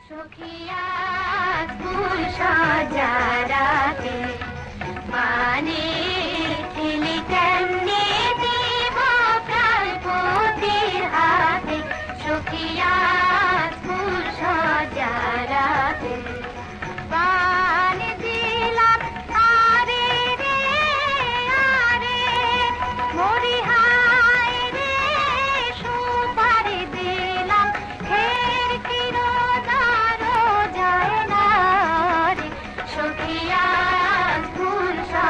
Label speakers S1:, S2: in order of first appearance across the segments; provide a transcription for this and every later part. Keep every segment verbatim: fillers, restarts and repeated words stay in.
S1: সখিয়া ফুল সাজারাতে মানে খেলি কেমনে দিব প্রাণ পতির হাতে সখিয়া ফুল সাজারাতে পান দিলাম আরে রে আরে মরি হায় রে সুপারি দিলাম ফের কিরোদারো যায় না রে সখিয়া ফুল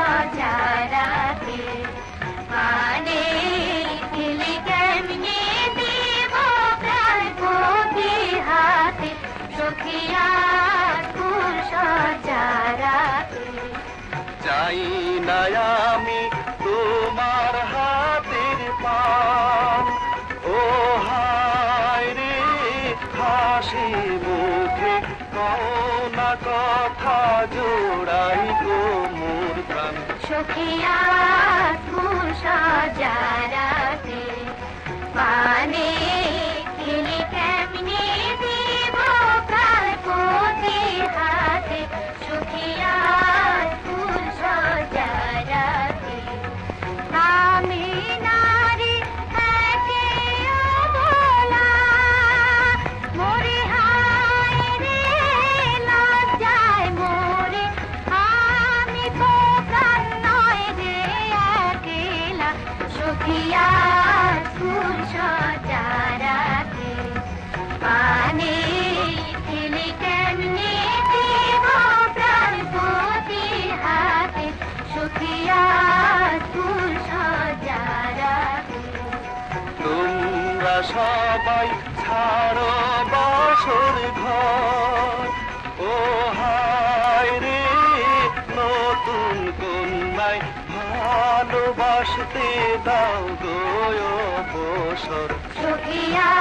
S1: সাজারাতে মানে খেলি কেমনে দিব প্রাণ পতির হাতে সখিয়া ফুল সাজারাতে
S2: চাই না আমি তোমার হাতের পান ও হায় রে হাসি মুখে কও না কথা জোড়াই গো মোর প্রাণ
S1: সখিয়া ফুল সাজারাতে মানে খেলি কেমনে দিব প্রাণ পতির হাতে সখিয়া ফুল সাজারাতে আমি নারী একে অবলা মরি হায় রে লজ্জায় মরে আমি তো প্রাণ নয় রে একলা সখিয়া ফুল সাজারাতে মানে খেলি কেমনে দিব প্রাণ পতির হাতে সখিয়া ফুল সাজারাতে
S2: তোমরা সবাই ছাড়ো বাসর ঘর ও হায় রে নতুন কন্যায় ভালোবাসতে দাও গো অবসর
S1: সখিয়া